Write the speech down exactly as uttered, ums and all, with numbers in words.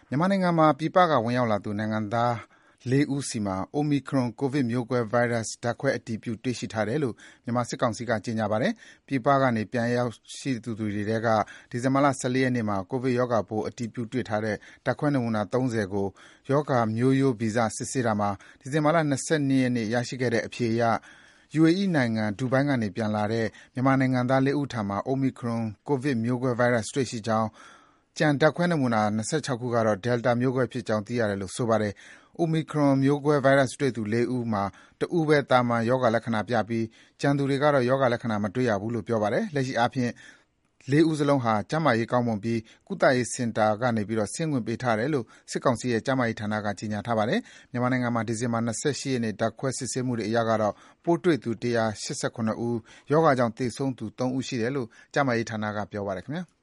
မြန်မာနိုင်ငံမှာပြည်ပကဝင်ရောက်လာသူနိုင်ငံသားလေးဦးဆီမှာ Omicron ကိုဗစ်မျိုးကွဲဗိုင်းရပ်စ်ဓါတ်ခွဲအတည်ပြုတွေ့ရှိထားတယ်လို့မြန်မာစစ်ကောင်စီကကြေညာပါတယ်။ပြည်ပကနေပြန်ရောက်ရှိသူတွေထဲကဒီဇင်ဘာလ ၁၄ ရက်နေ့မှာ ကိုဗစ်ရောဂါပိုးအတည်ပြုတွေ့ထားတဲ့ဓါတ်ခွဲနမူနာ သုံးဆယ်ကိုရောဂါမျိုးရိုးဗီဇစစ်ဆေးတာမှာဒီဇင်ဘာလ ၂၂ ရက်နေ့ရရှိခဲ့တဲ့အဖြေအရ ယူအေအီး နိုင်ငံဒူဘိုင်းကနေပြန်လာတဲ့မြန်မာနိုင်ငံသားလေးဦးထံမှာ Omicron ကိုဗစ်မျိုးကွဲဗိုင်းရပ်စ်တွေ့ရှိကြောင်းကျန်ဓါတ်ခွဲနမူနာ ၂၆ ခုကတော့ Delta မျိုးကွဲဖြစ်ကြောင်းသိရတယ်လို့ဆိုပါတယ်။ Omicron မျိုးကွဲဗိုင်းရပ်စ်တွေ့သူလေးဦးမှာတဦးပဲသာမန်ရောဂါလက္ခဏာပြပြီးကျန်သူတွေကတော့ရောဂါလက္ခဏာမတွေ့ရဘူးလို့ပြောပါတယ်။လက်ရှိအားဖြင့်လေးဦးစလုံးဟာကျန်းမာရေးကောင်းမွန်ပြီးကုသရေးစင်တာကနေဆင်းခွင့်ပေးထားတယ်လို့စစ်ကောင်စီရဲ့ကျန်းမာရေးဌာနကကြေညာထားပါတယ်။မြန်မာနိုင်ငံမှာဒီဇင်ဘာလ ၂၈ ရက်နေ့ဓါတ်ခွဲစစ်ဆေးမှုတွေအရကတော့ပိုးတွေ့သူ ၁၈၇ ဦး၊ ရောဂါကြောင့်သေဆုံးသူ သုံးဦးရှိတယ်လို့ကျန်းမာရေးဌာနကပြောပါတယ်ခင်ဗျာ။